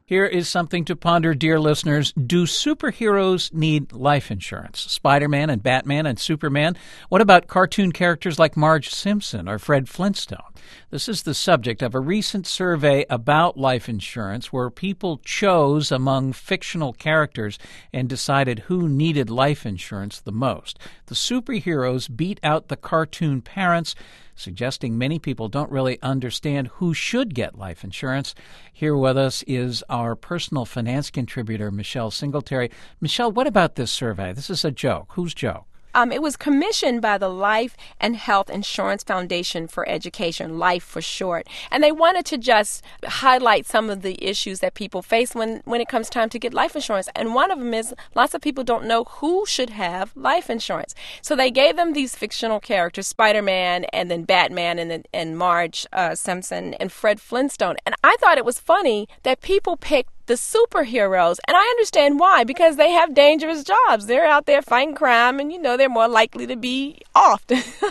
Here is something to ponder, dear listeners. Do superheroes need life insurance? Spider-Man and Batman and Superman? What about cartoon characters like Marge Simpson or Fred Flintstone? This is the subject of a recent survey about life insurance where people chose among fictional characters and decided who needed life insurance the most. The superheroes beat out the cartoon parents, suggesting many people don't really understand who should get life insurance. Here with us is our personal finance contributor, Michelle Singletary. Michelle, what about this survey? This is a joke. Whose joke? It was commissioned by the Life and Health Insurance Foundation for Education, LIFE for short. And they wanted to just highlight some of the issues that people face when it comes time to get life insurance. And one of them is lots of people don't know who should have life insurance. So they gave them these fictional characters, Spider-Man and then Batman and Marge Simpson and Fred Flintstone. And I thought it was funny that people picked the superheroes, and I understand why, because they have dangerous jobs. They're out there fighting crime, and they're more likely to be off.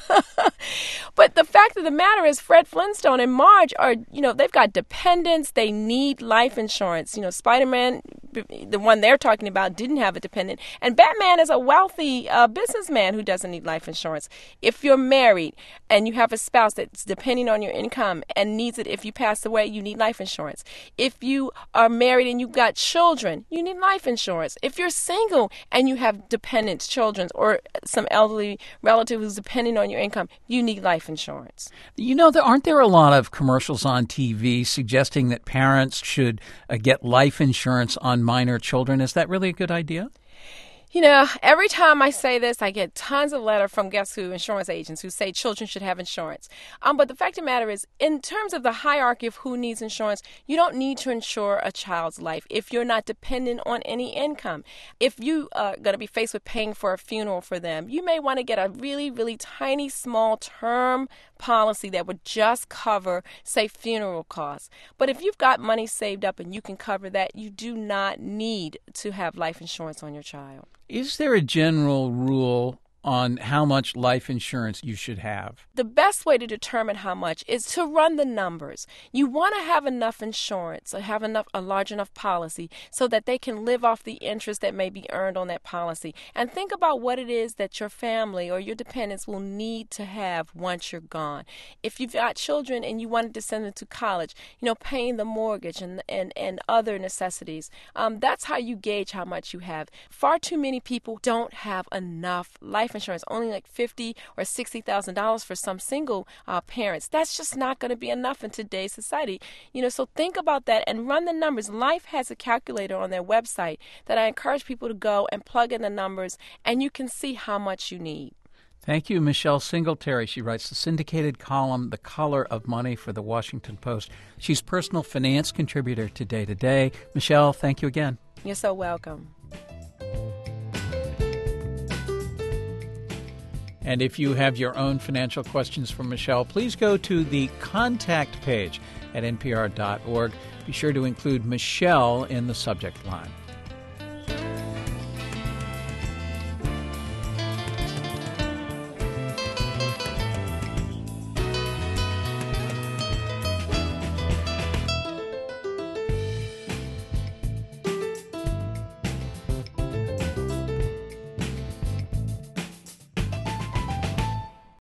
But the fact of the matter is, Fred Flintstone and Marge are, they've got dependents. They need life insurance. Spider-Man, the one they're talking about, didn't have a dependent, and Batman is a wealthy businessman who doesn't need life insurance. If you're married and you have a spouse that's depending on your income and needs it if you pass away, you need life insurance. If you are married and you've got children, you need life insurance. If you're single and you have dependents, children, or some elderly relative who's depending on your income, you need life insurance. Aren't there a lot of commercials on TV suggesting that parents should get life insurance on minor children? Is that really a good idea? Every time I say this, I get tons of letters from guess who, insurance agents who say children should have insurance. But the fact of the matter is, in terms of the hierarchy of who needs insurance, you don't need to insure a child's life if you're not dependent on any income. If you are going to be faced with paying for a funeral for them, you may want to get a really, really tiny, small term policy that would just cover, say, funeral costs. But if you've got money saved up and you can cover that, you do not need to have life insurance on your child. Is there a general rule on how much life insurance you should have? The best way to determine how much is to run the numbers. You want to have enough insurance or have a large enough policy so that they can live off the interest that may be earned on that policy. And think about what it is that your family or your dependents will need to have once you're gone. If you've got children and you wanted to send them to college, paying the mortgage and other necessities, that's how you gauge how much you have. Far too many people don't have enough life insurance, only like $50,000 or $60,000 for some single parents. That's just not going to be enough in today's society. So think about that and run the numbers. Life has a calculator on their website that I encourage people to go and plug in the numbers, and you can see how much you need. Thank you, Michelle Singletary. She writes the syndicated column, The Color of Money, for the Washington Post. She's personal finance contributor to Day to Day. Michelle, thank you again. You're so welcome. And if you have your own financial questions for Michelle, please go to the contact page at npr.org. Be sure to include Michelle in the subject line.